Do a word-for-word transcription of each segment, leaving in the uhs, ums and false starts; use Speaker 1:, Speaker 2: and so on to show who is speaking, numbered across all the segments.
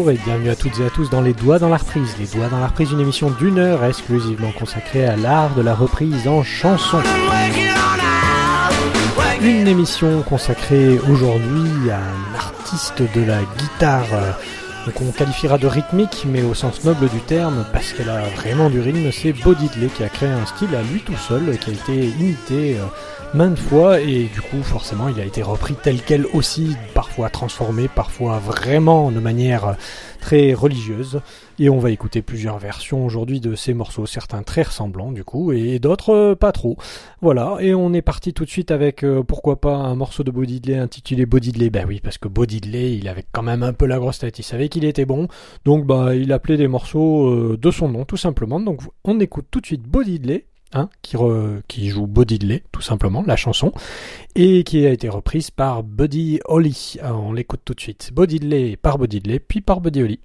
Speaker 1: bonjour et bienvenue à toutes et à tous dans Les Doigts dans la reprise. Les Doigts dans la reprise, une émission d'une heure exclusivement consacrée à l'art de la reprise en chanson. Une émission consacrée aujourd'hui à un artiste de la guitare euh, qu'on qualifiera de rythmique, mais au sens noble du terme, parce qu'elle a vraiment du rythme. C'est Bo Diddley qui a créé un style à lui tout seul, qui a été imité euh, maintes fois, et du coup forcément il a été repris tel quel aussi, parfois transformé, parfois vraiment de manière très religieuse, et on va écouter plusieurs versions aujourd'hui de ces morceaux, certains très ressemblants du coup, et d'autres euh, pas trop. Voilà, et on est parti tout de suite avec, euh, pourquoi pas, un morceau de Bo Diddley intitulé Bo Diddley. Ben oui, parce que Bo Diddley, il avait quand même un peu la grosse tête, il savait qu'il était bon, donc bah il appelait des morceaux euh, de son nom tout simplement. Donc on écoute tout de suite Bo Diddley, Hein, qui, re, qui joue Bo Diddley, tout simplement, la chanson, et qui a été reprise par Buddy Holly. Alors, on l'écoute tout de suite. Bo Diddley par Bo Diddley, puis par Buddy Holly.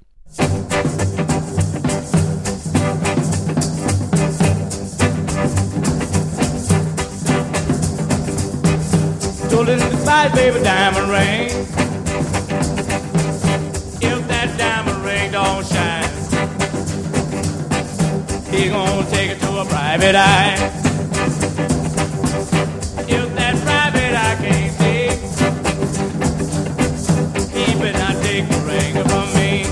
Speaker 2: So little goodbye, baby, diamond ring. If that diamond ring don't shine, he gonna take it to a private eye. If that private eye can't see, he better not take the ring from me.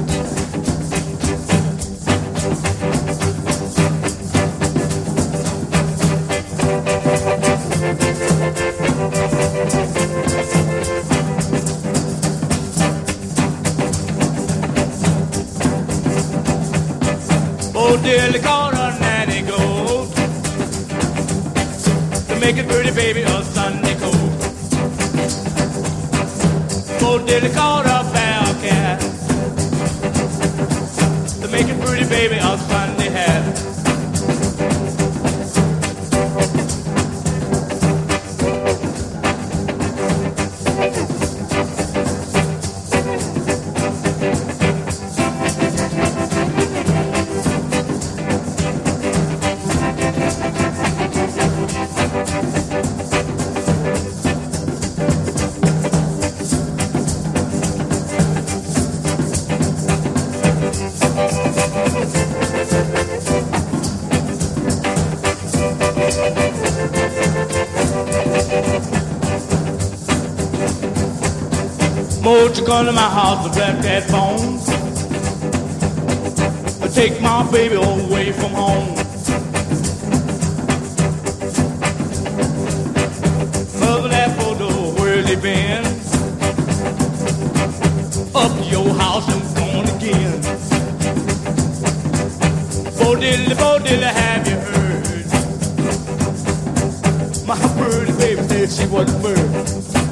Speaker 2: Oh, dearly called her nanny goat to make it pretty baby a Sunday coat. Oh, dearly called her bell cat to make it pretty baby a Sunday hat. Won't you come to my house to black that phone? Take my baby away from home. Mother, that photo, where's he been? Up to your house and gone again. Bo Diddley, Bo Diddley, have you heard? My birdie baby said she was a bird.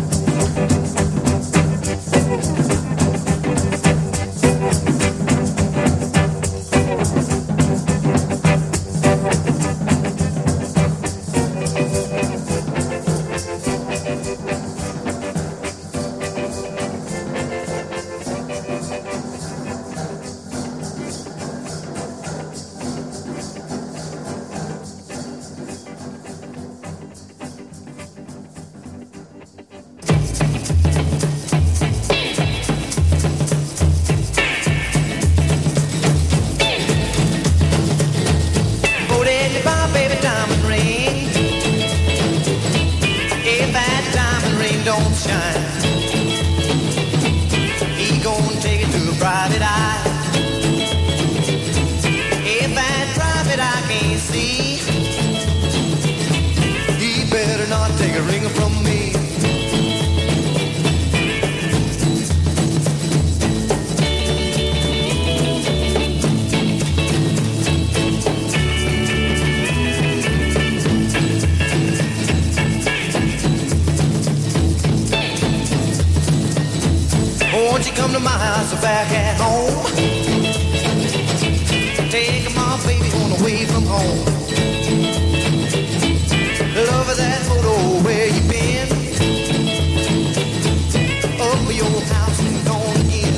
Speaker 2: Back at home, take my baby on away from home. Love that photo where you been, up your house and gone again.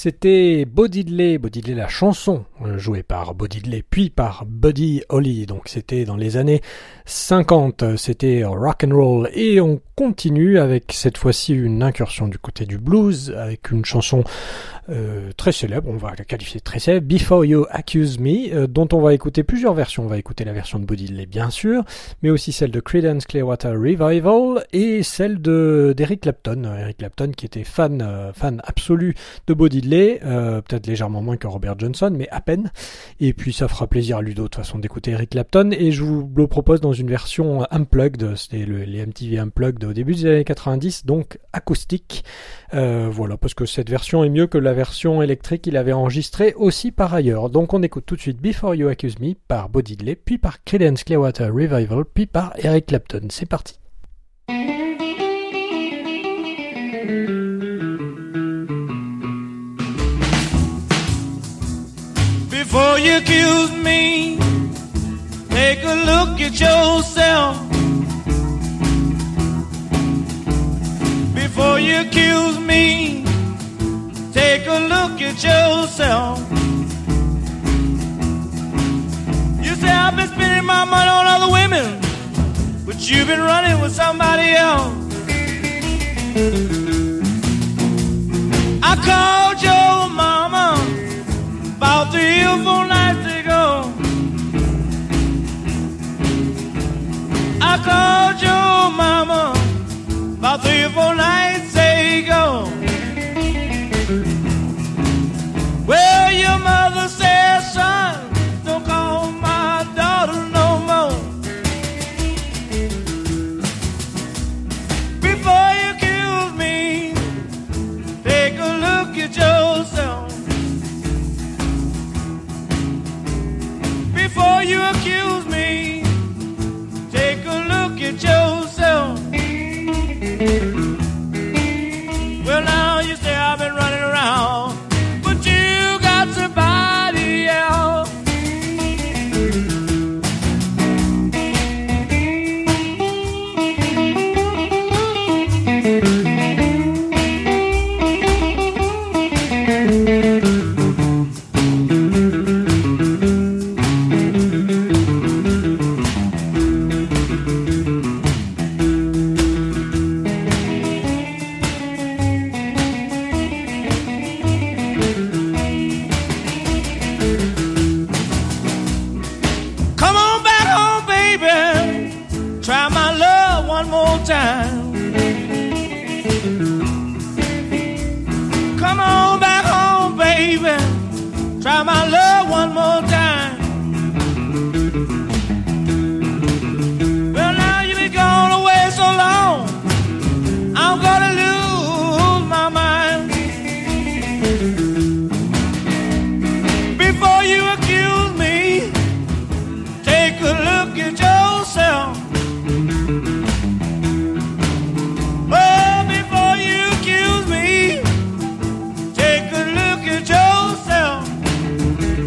Speaker 1: C'était Bo Diddley, Bo Diddley la chanson, jouée par Bo Diddley puis par Buddy Holly, donc c'était dans les années cinquante, c'était rock and roll, et on continue avec cette fois-ci une incursion du côté du blues, avec une chanson euh, très célèbre, on va la qualifier de très célèbre, Before You Accuse Me, euh, dont on va écouter plusieurs versions, on va écouter la version de Bo Diddley bien sûr, mais aussi celle de Creedence Clearwater Revival, et celle de d'Eric Clapton, Eric Clapton qui était fan, euh, fan absolu de Bo Diddley, euh, peut-être légèrement moins que Robert Johnson, mais à peine. Et puis ça fera plaisir à Ludo de toute façon d'écouter Eric Clapton, et je vous le propose dans une version unplugged, c'était le, les M T V unplugged au début des années quatre-vingt-dix, donc acoustique. Euh, voilà, parce que cette version est mieux que la version électrique qu'il avait enregistrée aussi par ailleurs. Donc on écoute tout de suite Before You Accuse Me par Bo Diddley, puis par Creedence Clearwater Revival, puis par Eric Clapton. C'est parti.
Speaker 2: Before you accuse me, take a look at yourself. Before you accuse me, take a look at yourself. You say I've been spending my money on other women, but you've been running with somebody else. I called your mama about three or four nights ago. I called your mama about three or four nights ago. Well, your mother says, son, don't call my daughter no more. Before you accuse me, take a look at yourself. Before you accuse me, take a look at yourself. Well, now you say I've been running around, but you got somebody else. Try my love one more time. Well, now you've been gone away so long, I'm gonna lose my mind. Before you accuse me, take a look at yourself. Well, before you accuse me, take a look at yourself.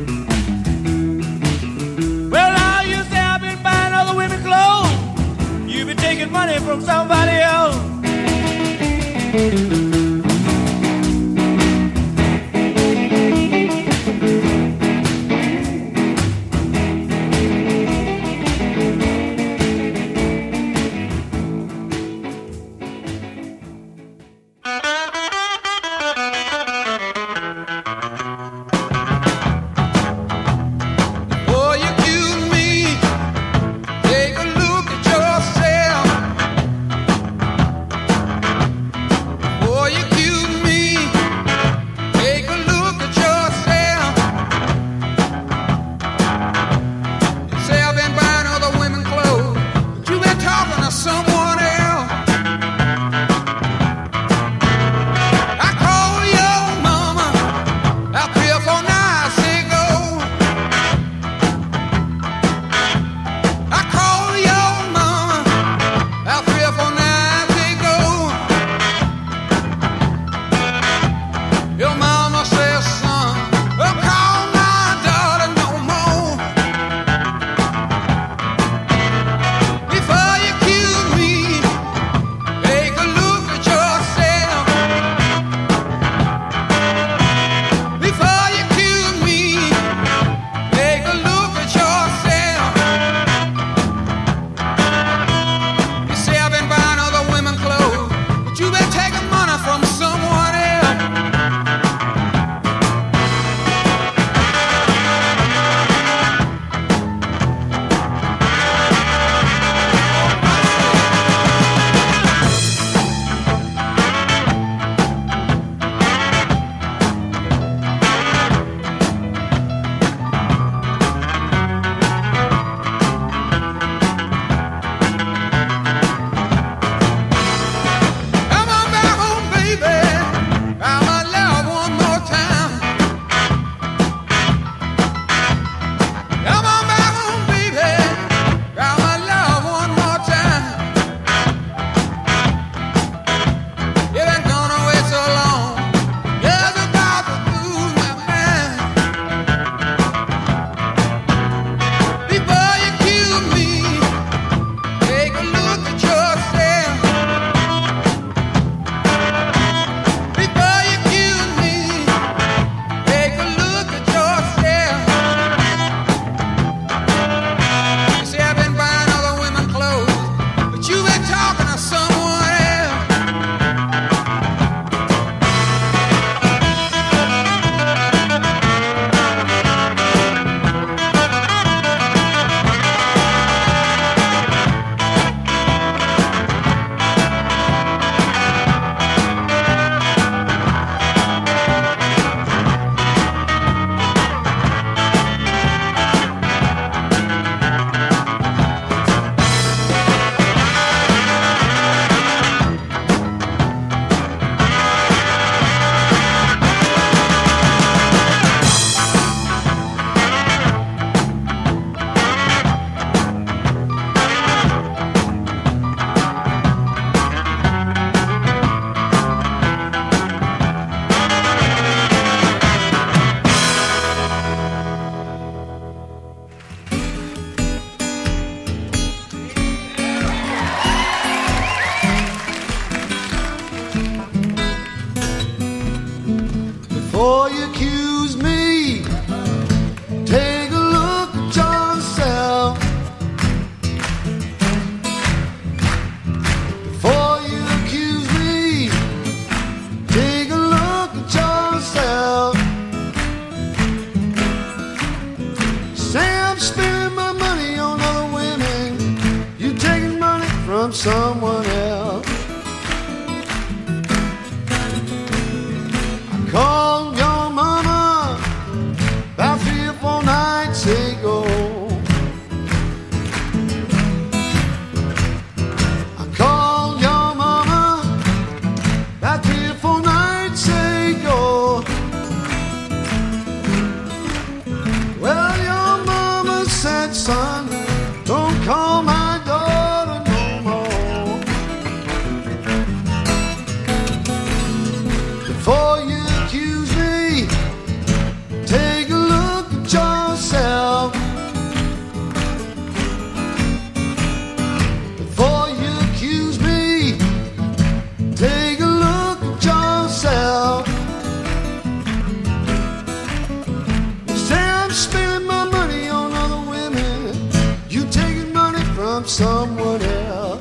Speaker 3: son, don't call my daughter no more. Before you accuse me, take a look at yourself. Before you accuse me, take a look at yourself. You say I'm spending my money on other women, you taking money from someone else.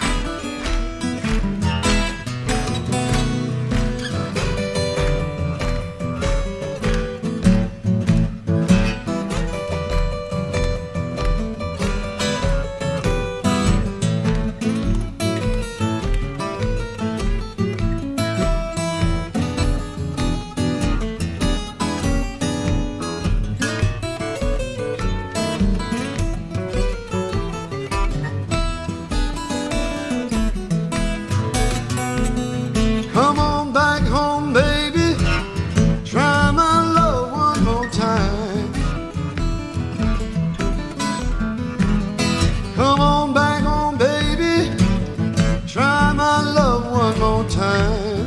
Speaker 3: Come on back home, baby. Try my love one more time. Come on back home, baby. Try my love one more time.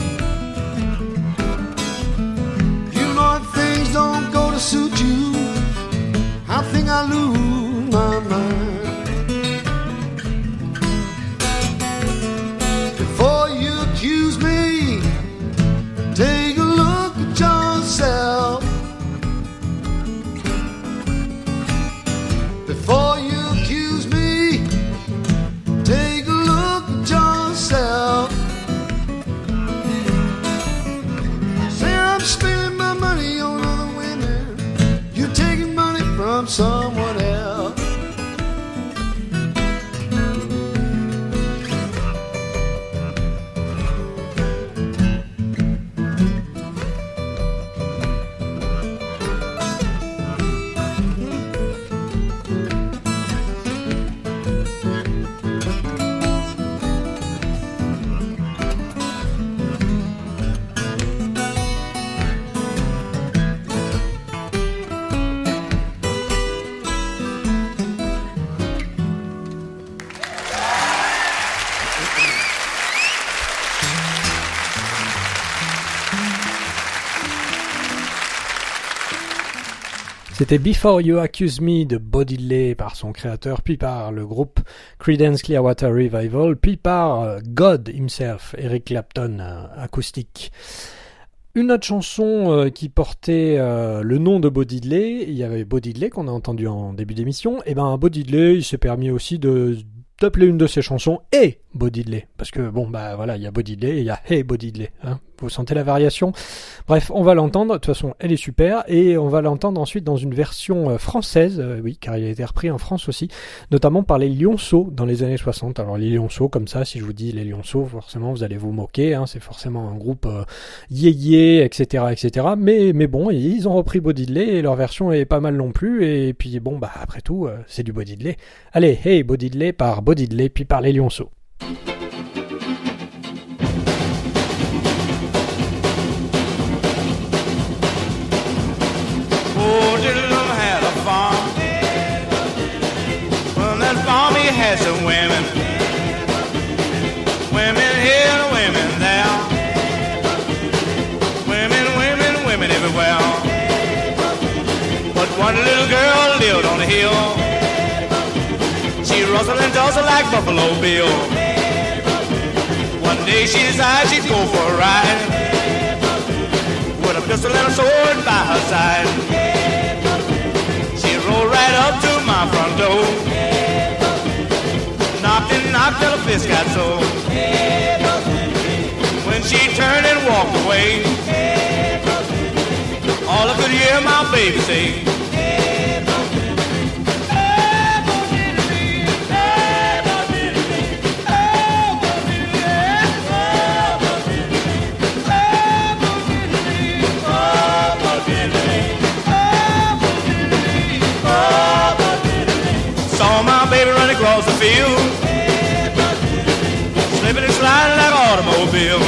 Speaker 3: You know if things don't go to suit you, I think I lose my mind. Before you accuse me, take a look at yourself. Before you accuse me, take a look at yourself. Say I'm spending my money on other women, you taking money from someone else.
Speaker 1: C'était Before You Accuse Me de Bo Diddley par son créateur, puis par le groupe Creedence Clearwater Revival, puis par God himself, Eric Clapton, euh, acoustique. Une autre chanson euh, qui portait euh, le nom de Bo Diddley, il y avait Bo Diddley qu'on a entendu en début d'émission, et ben Bo Diddley il s'est permis aussi de d'appeler une de ses chansons Hey Bo Diddley, parce que bon bah voilà, il y a Bo Diddley et il y a Hey Bo Diddley, hein. Vous sentez la variation? Bref, on va l'entendre, de toute façon elle est super, et on va l'entendre ensuite dans une version euh, française, euh, oui, car il a été repris en France aussi, notamment par les Lionceaux dans les années soixante. Alors les Lionceaux, comme ça, si je vous dis les Lionceaux, forcément vous allez vous moquer, hein, c'est forcément un groupe euh, yéyé, et cetera, et cetera. Mais, mais bon, ils ont repris Bo Diddley et leur version est pas mal non plus, et puis bon, bah après tout, euh, c'est du Bo Diddley. Allez, Hey Bo Diddley par Bo Diddley, puis par les Lionceaux.
Speaker 2: Had some women, women here, women there, women, women, women everywhere. But one little girl lived on the hill. She rustled and jostled like Buffalo Bill. One day she decided she'd go for a ride, with a pistol and a sword by her side. She rode right up to my front door, knocked and knocked till the fist got sore. When she turned and walked away, all I could hear my baby say, saw my baby run across the field, slipping and sliding like an automobile.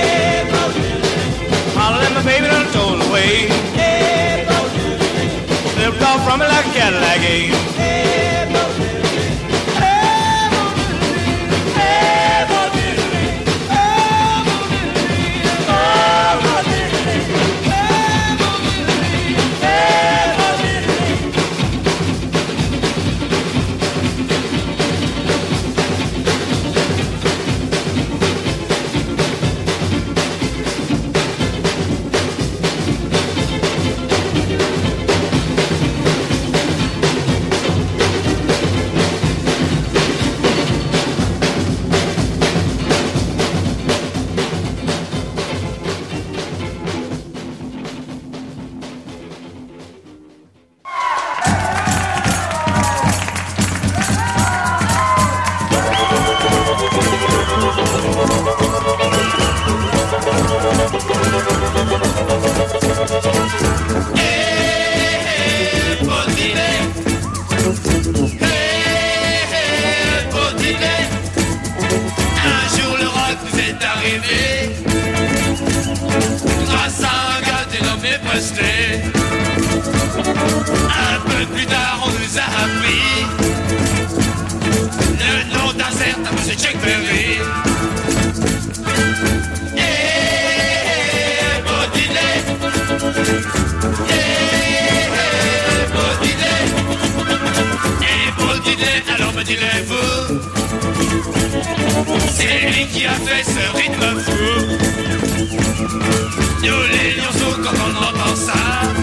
Speaker 2: Hollered at my baby done told away, slipped off from me like a Cadillac. Berry. Le nom d'un certain monsieur Chuck Berry. Yeah, Bo Diddley. Yeah, Bo Diddley. Et Bo Diddley, alors me direz-vous, c'est lui qui a fait ce rythme fou. Nous les lionceaux, quand on entend ça,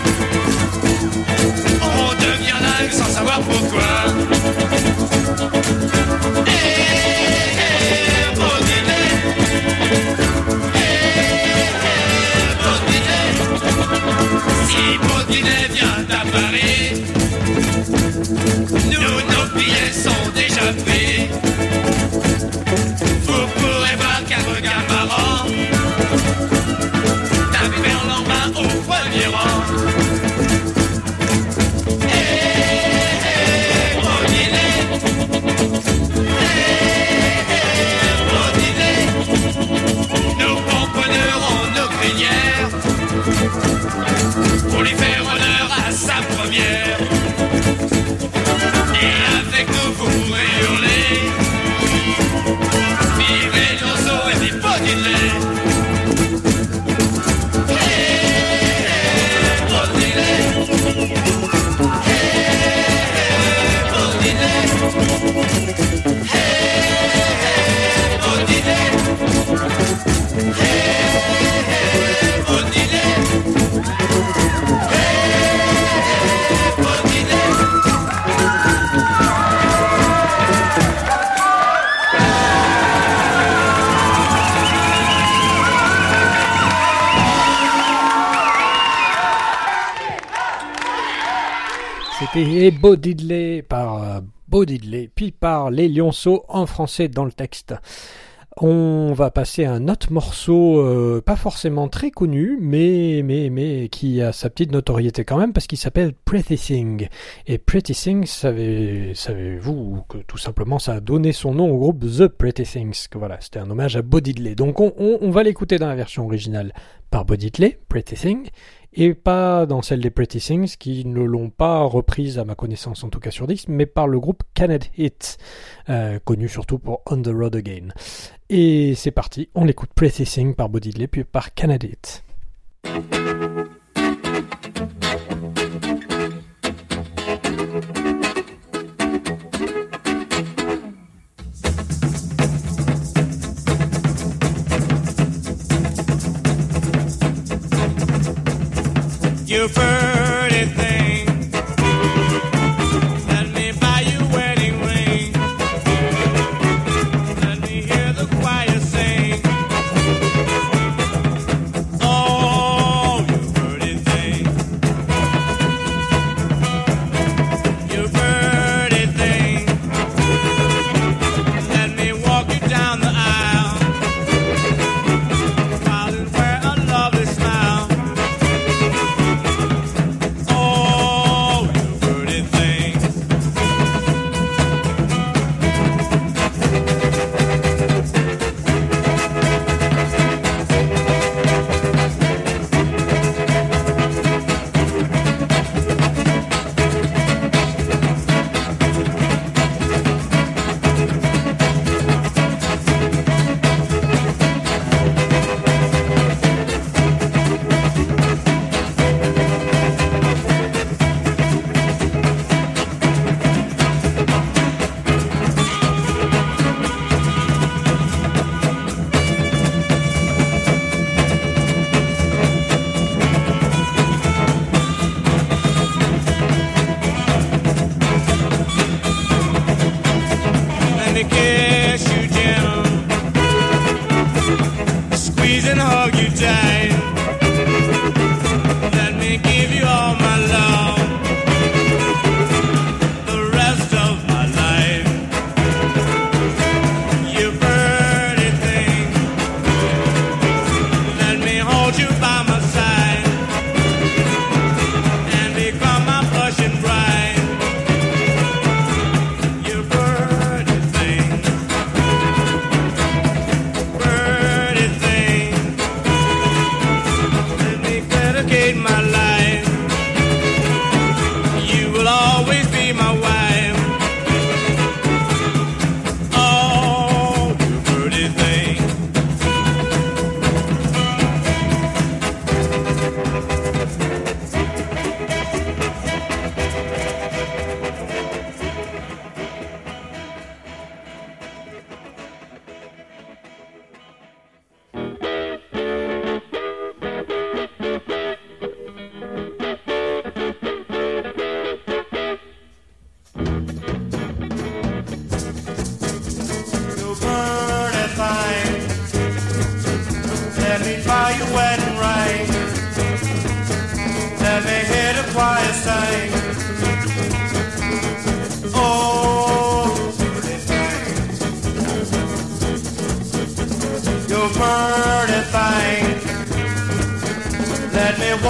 Speaker 2: on devient dingue sans savoir pourquoi. Eh, eh, Bo Diddley. Eh, eh, Bo Diddley. Si Bo Diddley vient à Paris, nous, nos billets sont déjà pris. Vous pourrez voir qu'un regard marrant taper en main au premier rang. Pour lui faire honneur à sa première. Et avec nous vous pourrez hurler. Vive les lionceaux et vive Bo Diddley. Hey, Bo Diddley. Hey, Bo Diddley. Hey, Bo Diddley. Hey.
Speaker 1: C'était Bo Diddley par euh, Bo Diddley, puis par les Lionceaux en français dans le texte. On va passer à un autre morceau, euh, pas forcément très connu, mais, mais, mais qui a sa petite notoriété quand même, parce qu'il s'appelle Pretty Thing. Et Pretty Thing, savez, savez-vous que tout simplement ça a donné son nom au groupe The Pretty Things, que voilà, c'était un hommage à Bo Diddley. Donc on, on, on va l'écouter dans la version originale par Bo Diddley, Pretty Thing, et pas dans celle des Pretty Things qui ne l'ont pas reprise à ma connaissance, en tout cas sur disque, mais par le groupe Can It Hit, euh, connu surtout pour On the Road Again. Et c'est parti, on l'écoute Pretty Thing par Bo Diddley puis par Can It Hit.
Speaker 2: You pretty thing, let me buy you a wedding ring. Let me hear the choir sing. Oh, you pretty thing, you pretty thing. Let me walk you down the aisle, while you wear a lovely smile.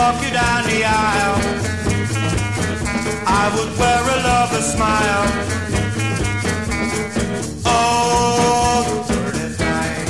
Speaker 2: walk you down the aisle, I would wear a lover's smile. Oh, you dirty thing.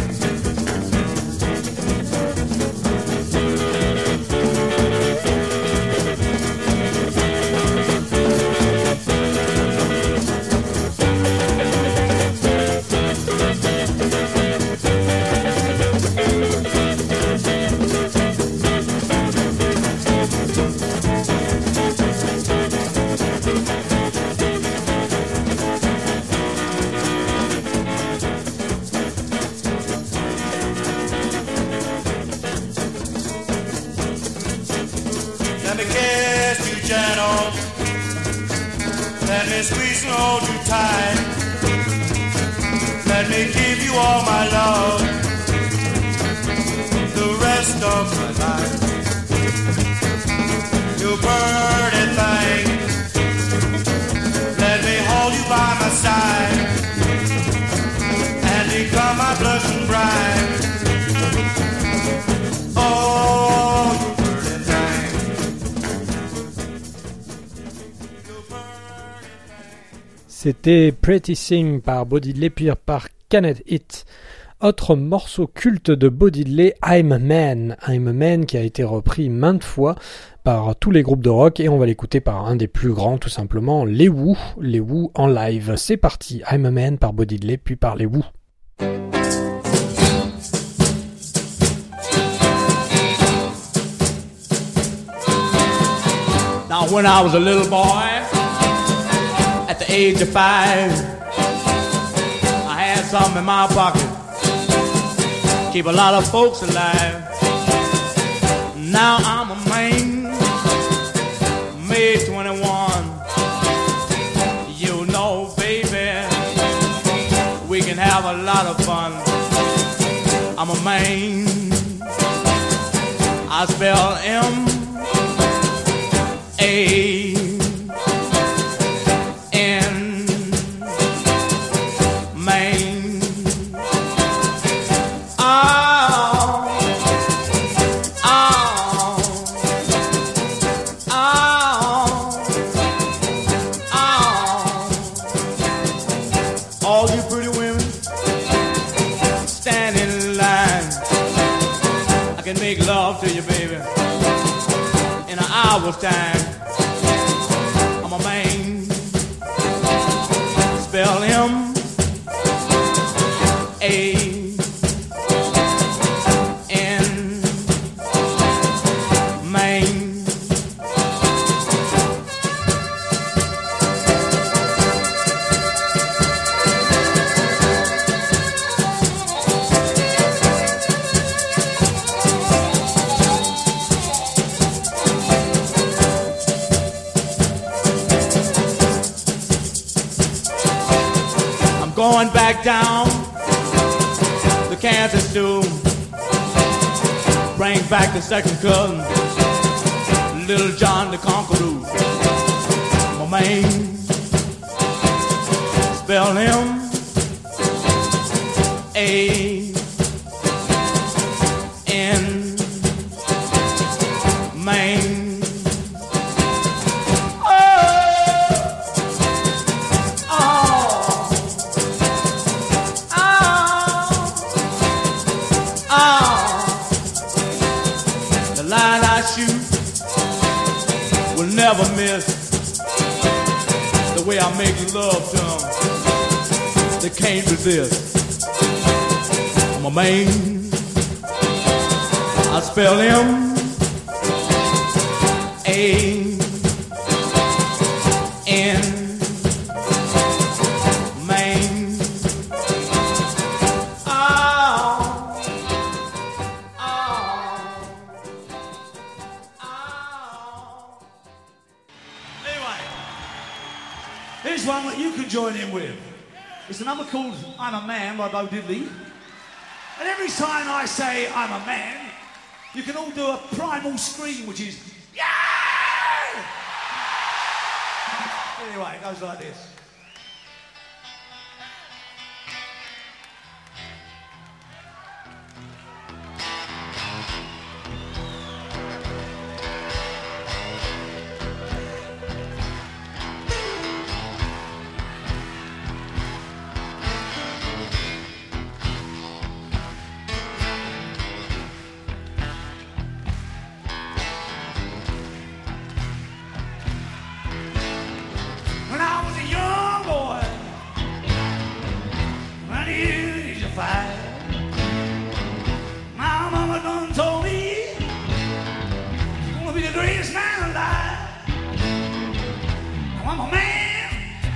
Speaker 2: Let me kiss you gentle, let me squeeze and hold you tight, let me give you all my love, the rest of my life. You pretty thing, let me hold you by my side, and become my blushing bride. Oh, you pretty thing.
Speaker 1: C'était Pretty Thing par Bo Diddley puis par Canet It. Autre morceau culte de Bo Diddley, I'm a Man. I'm a Man qui a été repris maintes fois par tous les groupes de rock et on va l'écouter par un des plus grands tout simplement, les Who. Les Who en live. C'est parti, I'm a Man par Bo Diddley puis par les Who.
Speaker 2: Now when I was a little boy, at the age of five, I had something in my pocket, keep a lot of folks alive. Now I'm a man, May twenty-one. You know, baby, we can have a lot of fun. I'm a man, I spell M A N, man. Oh, oh, oh, oh. All you pretty women stand in line. I can make love to you, baby, in an hour's time. I'm a man, spell M A N, man. Going back down the Kansas to bring back the second cousin, Little John the Conqueror. My man, spell him A N, man. Never miss the way I make love to them. They can't resist. I'm a man, I spell him A N, man. Oh, oh, oh.
Speaker 4: Here's one that you can join in with. It's a number called I'm a Man by Bo Diddley. And every time I say I'm a man, you can all do a primal scream, which is yeah! Anyway, it goes like this. I'm a man,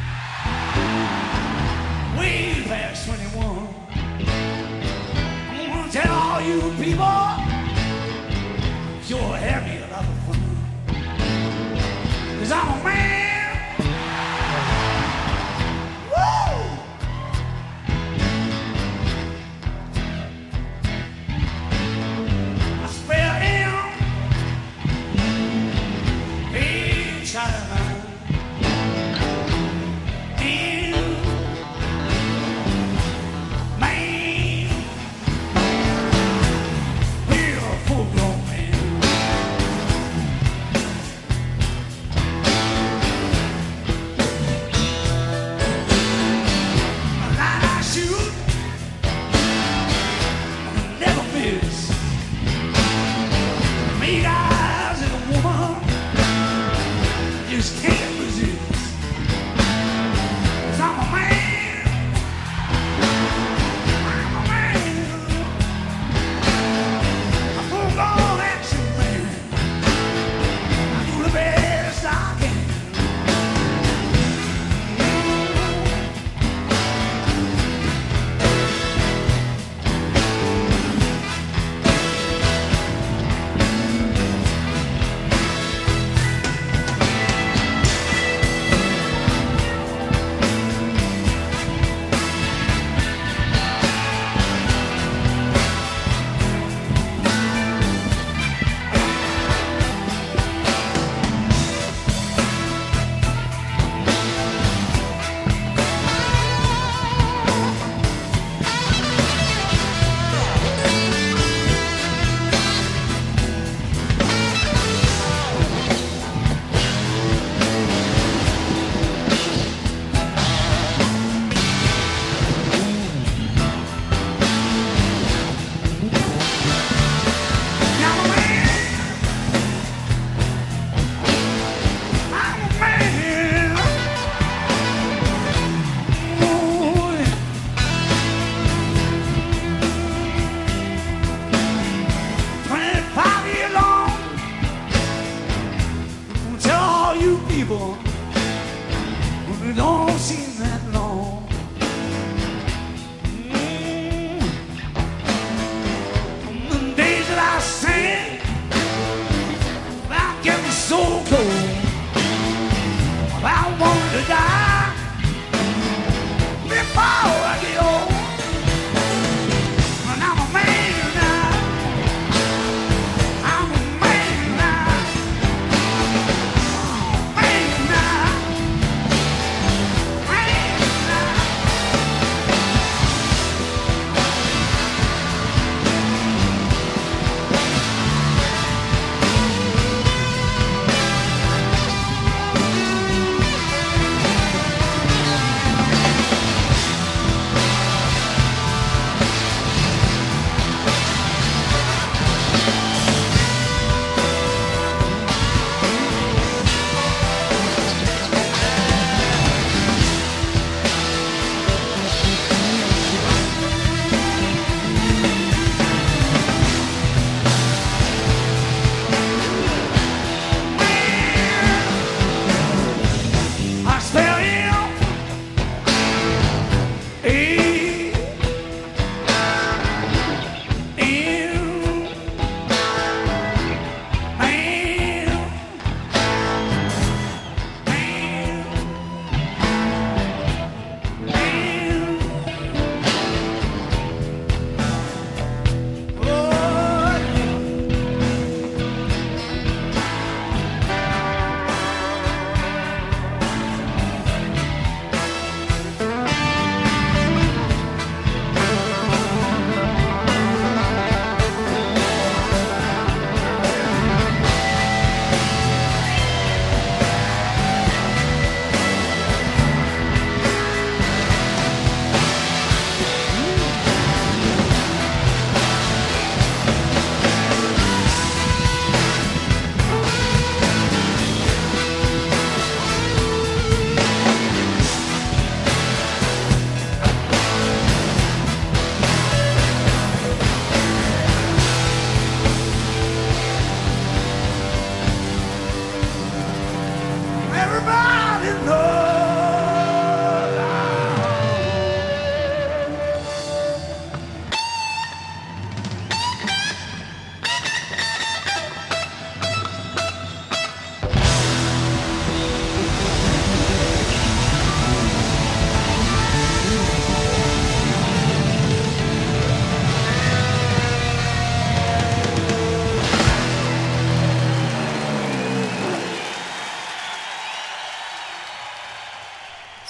Speaker 4: way past twenty-one. I'm gonna tell all you people, sure have me a lot of fun. 'Cause I'm a man. Woo! I spell M, A, China.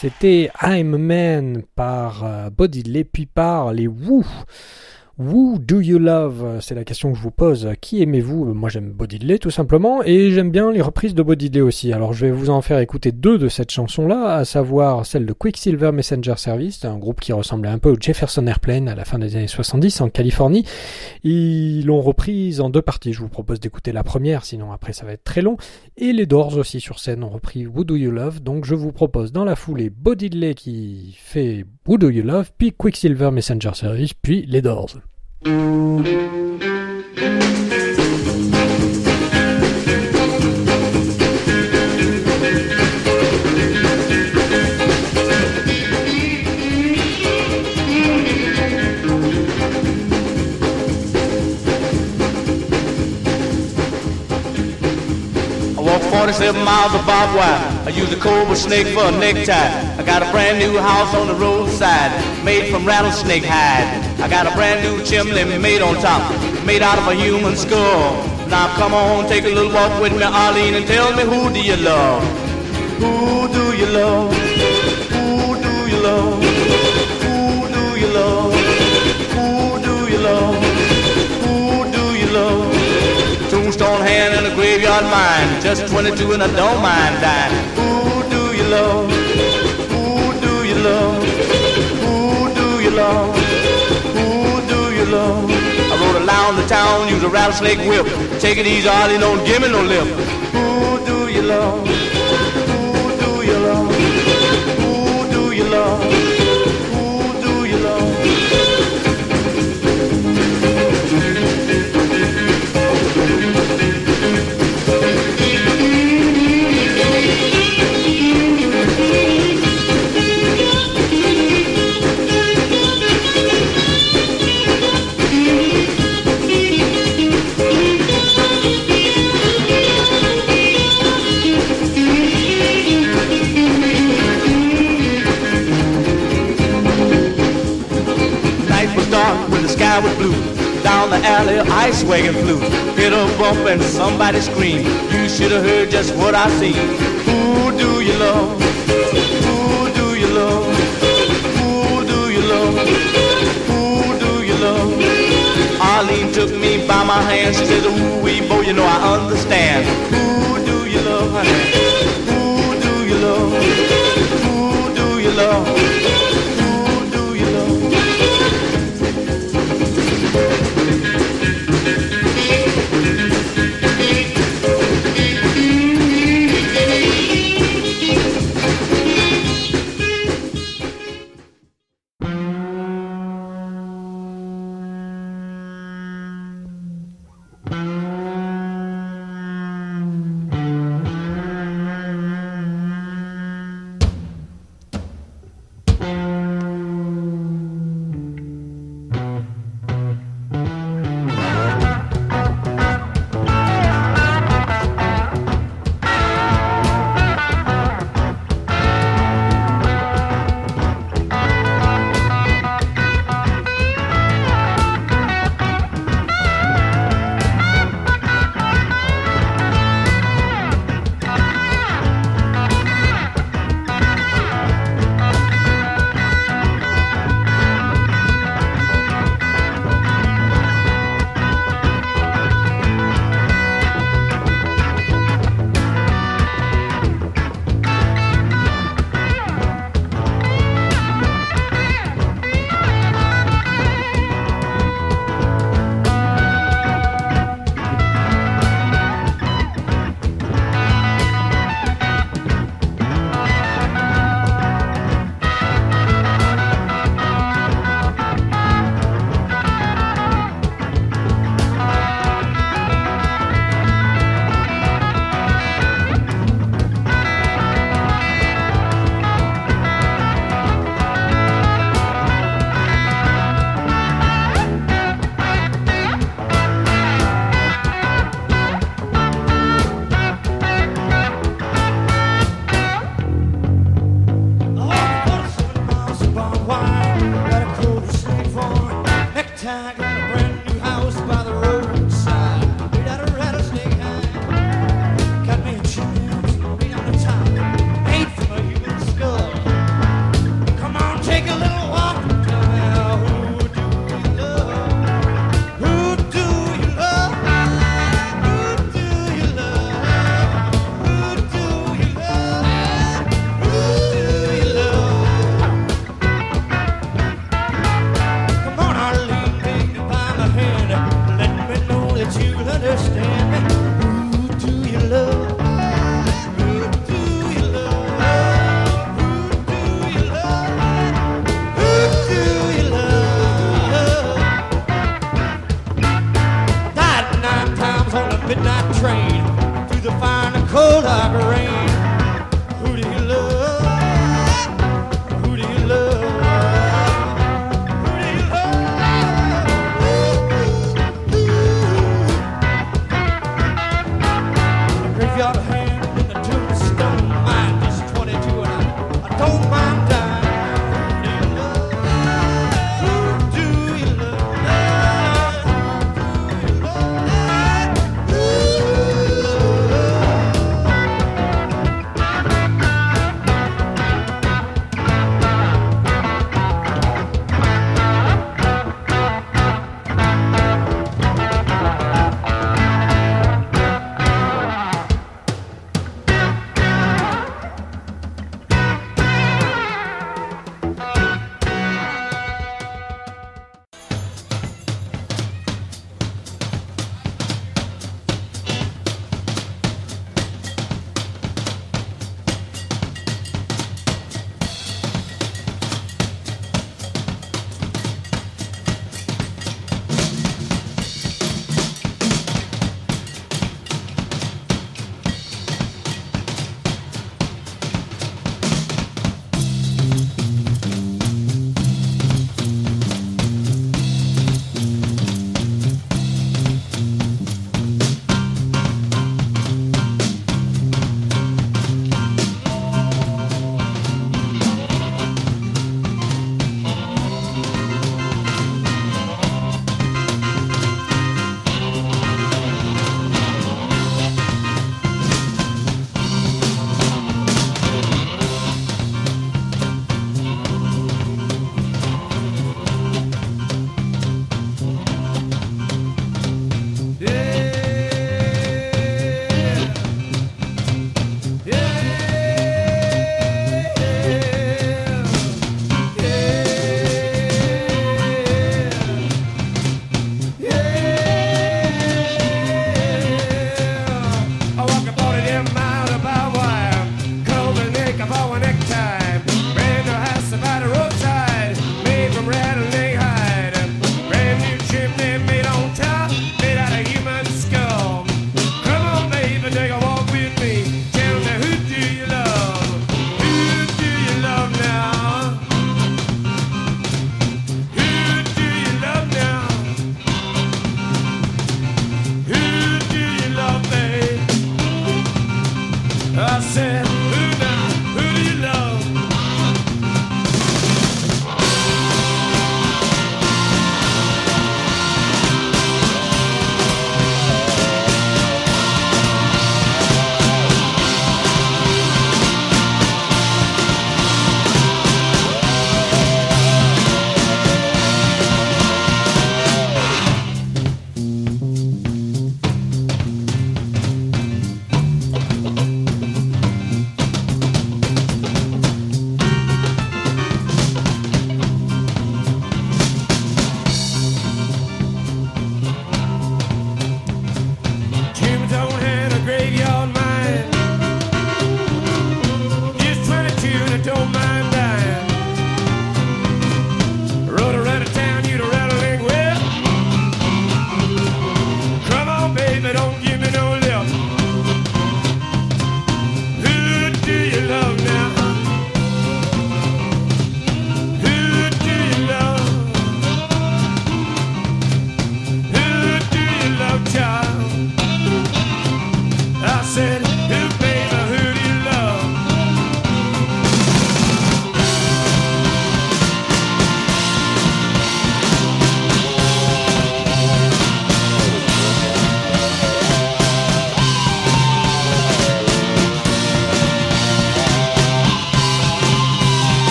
Speaker 1: C'était I'm a Man par euh, Bo Diddley, puis par les Who. Who do you love? C'est la question que je vous pose. Qui aimez-vous? Moi j'aime Bo Diddley tout simplement, et j'aime bien les reprises de Bo Diddley aussi. Alors je vais vous en faire écouter deux de cette chanson-là, à savoir celle de Quicksilver Messenger Service, un groupe qui ressemblait un peu au Jefferson Airplane à la fin des années soixante-dix en Californie. Ils l'ont reprise en deux parties. Je vous propose d'écouter la première, sinon après ça va être très long. Et les Doors aussi sur scène ont repris Who do you love? Donc je vous propose dans la foulée Bo Diddley qui fait Who do you love, puis Quicksilver Messenger Service, puis les Doors.
Speaker 2: forty-seven miles of barbed wire. I use a cobra snake for a necktie. I got a brand new house on the roadside, made from rattlesnake hide. I got a brand new chimney made on top, made out of a human skull. Now come on, take a little walk with me, Arlene, and tell me, who do you love? Who do you love? Who do you love? Who do you love? Who do you love? Who do you love? Tombstone hand and a graveyard mine, just twenty-two and I don't mind dying. Who do you love? Who do you love? Who do you love? Who do you love? I rode around the town, use a rattlesnake whip. Take it easy, Arlie, don't give me no lip. Who do you love? Who do you love? Who do you love? Who do you love? Sky was blue. Down the alley, ice wagon flew. Hit a bump and somebody screamed. You should have heard just what I seen. Who do you love? Who do you love? Who do you love? Who do you love? Arlene took me by my hand. She said, ooh, wee, bo, you know I understand. Who do you love, honey? Who do you love? Who do you love? Who do you love?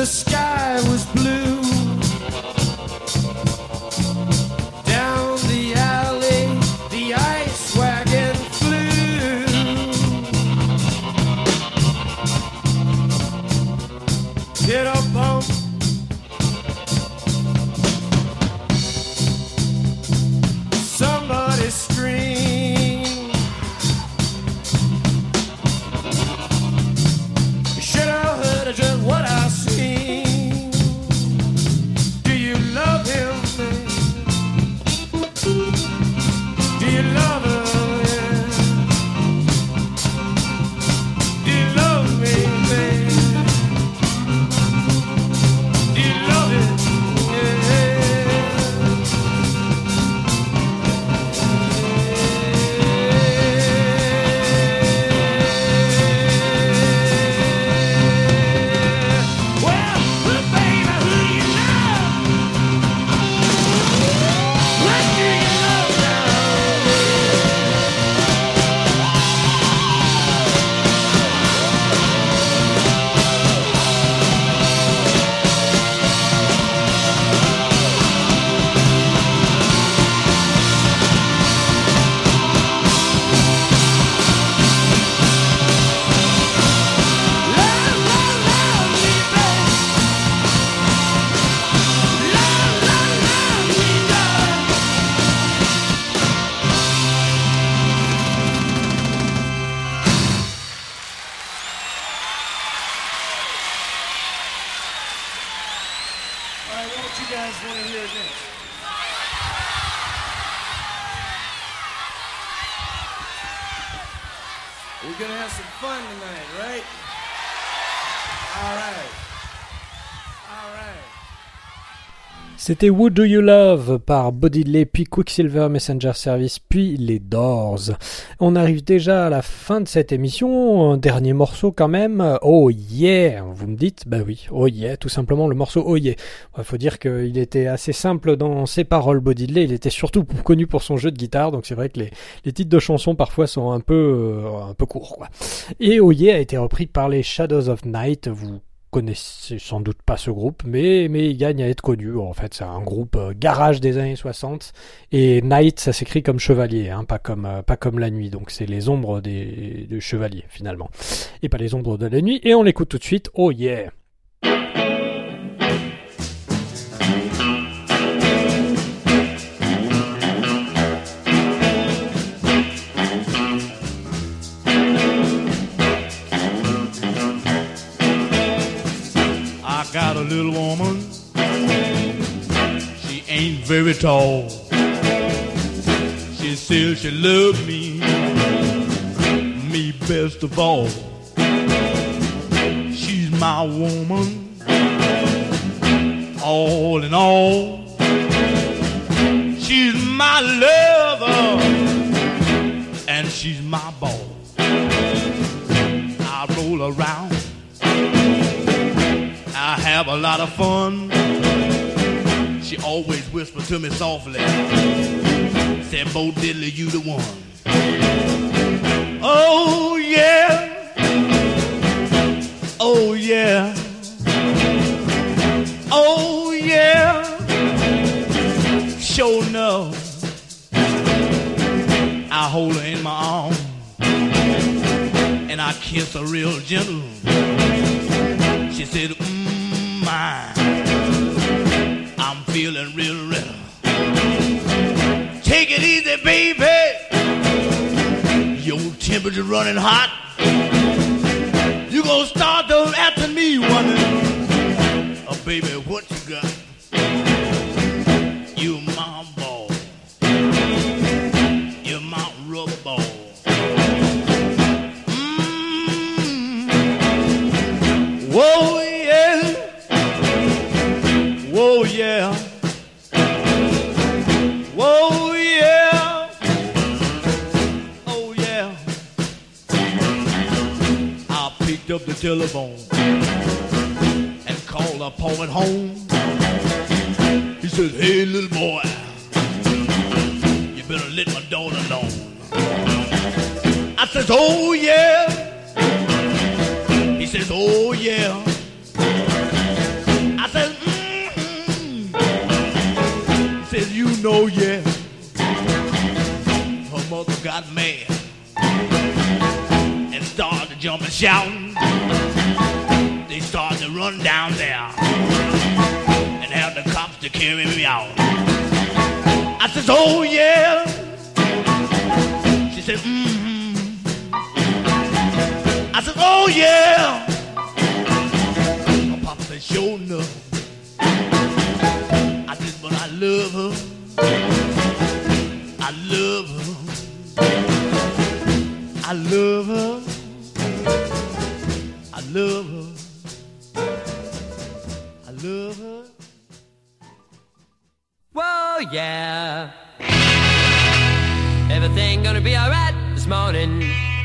Speaker 3: sky was blue. Down the alley, the ice wagon flew. Hit a bump. Somebody scream. Should have heard just what I seen. Do you love him? Do you love her? Do you love me, baby? Do you love it? Well, baby, who do you love? What do you love now? Love, love, love me, baby. Love, love, love me, darling. All right, what you guys want to hear next? We're gonna have some fun tonight, right? All right. All right.
Speaker 1: C'était Who Do You Love par Bo Diddley, puis Quicksilver Messenger Service, puis les Doors. On arrive déjà à la fin de cette émission, un dernier morceau quand même. Oh yeah, vous me dites? Bah oui, oh yeah, tout simplement le morceau Oh yeah. Il faut dire qu'il était assez simple dans ses paroles, Bo Diddley. Il était surtout connu pour son jeu de guitare, donc c'est vrai que les, les titres de chansons parfois sont un peu, euh, un peu courts, quoi. Et Oh yeah a été repris par les Shadows of Night. Vous connaissez sans doute pas ce groupe, mais, mais il gagne à être connu. En fait, c'est un groupe euh, garage des années soixante, et Night, ça s'écrit comme chevalier, hein, pas comme euh, pas comme la nuit. Donc c'est les ombres des, des chevaliers finalement, et pas les ombres de la nuit. Et on l'écoute tout de suite. Oh yeah.
Speaker 2: I got a little woman, she ain't very tall. She says she loves me, me best of all. She's my woman, all in all. She's my lover, and she's my boss. I roll around, I have a lot of fun. She always whispers to me softly, said, Bo Diddley, you the one. Oh yeah, oh yeah, oh yeah, sure enough, I hold her in my arms and I kiss her real gentle. She said, mmm, my, I'm feeling real real. Take it easy, baby. Your temperature running hot. You gonna start to asking me wondering, oh baby, what you got? You my ball. You my rubber ball. Whoa, yeah. Whoa, yeah. Whoa, yeah. Oh, yeah. I picked up the telephone and called up Paul at home. He said, hey, little boy, you better let my daughter alone. I says, oh, yeah. He says, oh yeah, oh yeah. Her mother got mad and started to jump and shouting. They started to run down there and have the cops to carry me out. I says, oh yeah. She said, mm-hmm. I said, oh yeah. My papa said, sure enough. I said, but I love her. I love her. I love her. I love her. I love her.
Speaker 5: Whoa, yeah. Everything gonna be alright this morning.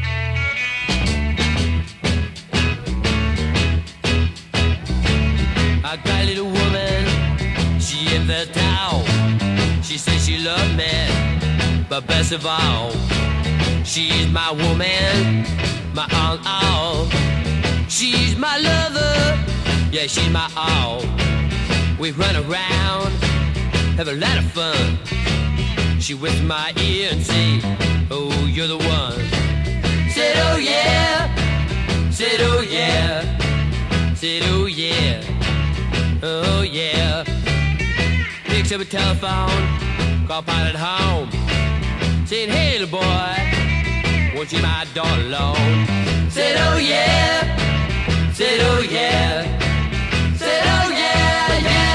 Speaker 5: I got a little woman, she in the town. She says she loved me, but best of all, she's my woman, my all, all. She's my lover, yeah, she's my all. We run around, have a lot of fun. She whispers my ear and say, oh, you're the one. Said, oh yeah, said, oh yeah, said, oh yeah, oh yeah. Picks up a telephone, call pilot home, saying, hey little boy, won't you my daughter alone? Said, oh yeah, said, oh yeah, said, oh yeah, yeah.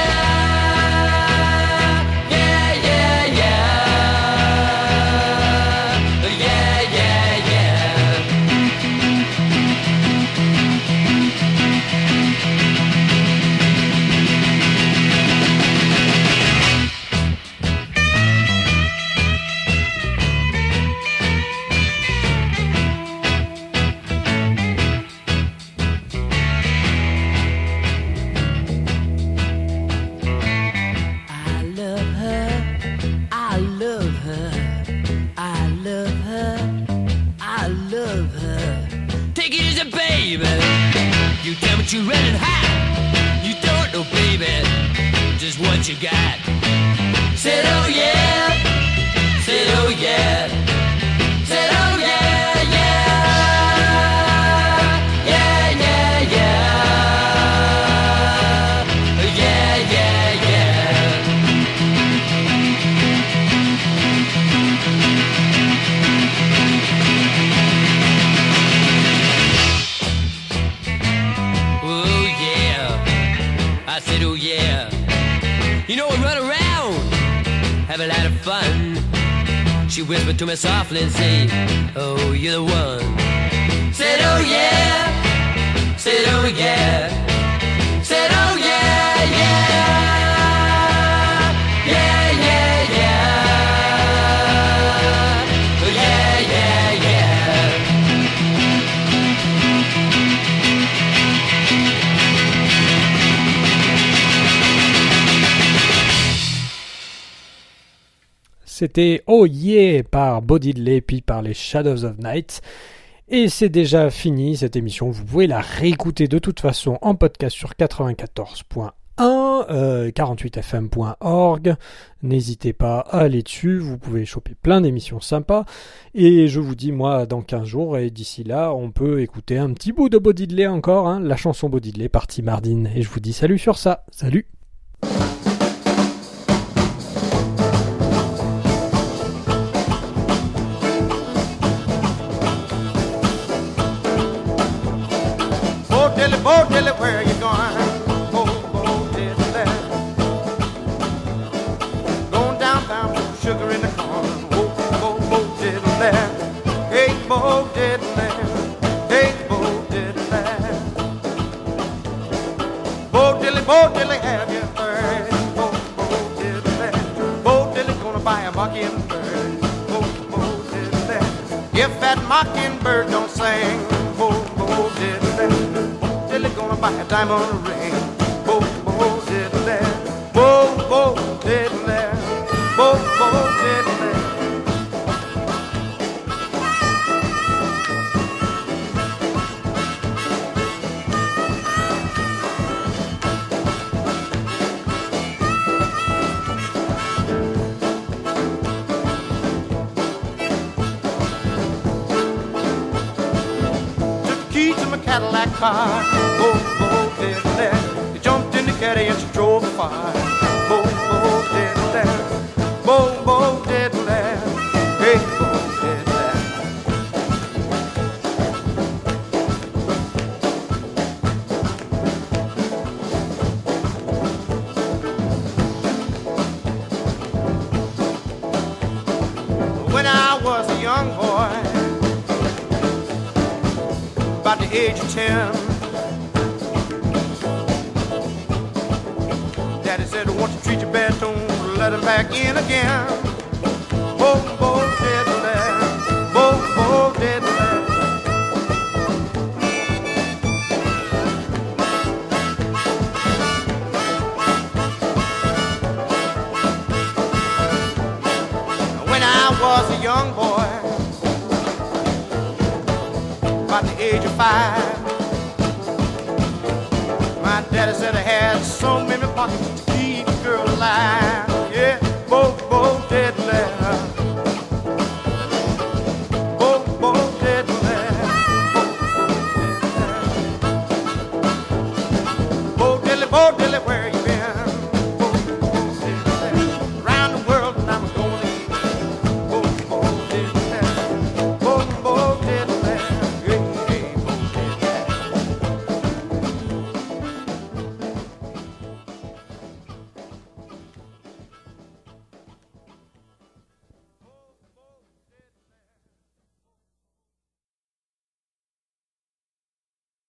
Speaker 5: You tell what you read and hide. You don't know, baby, just what you got. Said, oh yeah, said, oh yeah, said, oh yeah, yeah, yeah, yeah, yeah, yeah, yeah, yeah. I said, oh yeah. You know, we run around, have a lot of fun. She whispered to me softly and said, oh, you're the one. Said, oh yeah, said, oh yeah, said, oh yeah, yeah, yeah, yeah, yeah, oh yeah, yeah, yeah.
Speaker 1: C'était Oh Yeah par Bo Diddley puis par les Shadows of Night. Et c'est déjà fini cette émission. Vous pouvez la réécouter de toute façon en podcast sur quatre-vingt-quatorze point un, euh, quarante-huit f m point org. N'hésitez pas à aller dessus. Vous pouvez choper plein d'émissions sympas. Et je vous dis moi dans quinze jours. Et d'ici là, on peut écouter un petit bout de Bo Diddley encore. Hein, la chanson Bo Diddley par Tim Hardin. Et je vous dis salut sur ça. Salut.
Speaker 3: Bo Diddley, where you going? Bo, Bo Diddley. Going downtown, put sugar in the corn. Bo, Bo, Bo Diddley. Hey, Bo Diddley. Hey, Bo Diddley. Bo Diddley, Bo Diddley, have you heard? Bo, Bo Diddley. Bo Diddley gonna buy a mockingbird. Bo, Bo Diddley. If that mockingbird don't sing, Bo, Bo Diddley. Gonna buy a diamond ring. Bo, bo, diddley. Bo, bo, diddley. Bo, bo, diddley. Cadillac car. Bo, bo, diddly. She jumped in the caddy and she drove far. Bo, bo, diddly. Bo, bo, diddly. Hey, bo, diddly. When I was a young boy, about the age of ten, Daddy said, "Won't you treat your bad tune, let him back in again." Bo, bo, diddly, bo, bo, diddly. When I was a young boy, about the age of five, my daddy said I had so many pockets to keep a girl alive. Yeah, bo, bo, diddly. Bo, bo, diddly. Bo, bo, diddly. Bo, diddly, bo, diddly, where you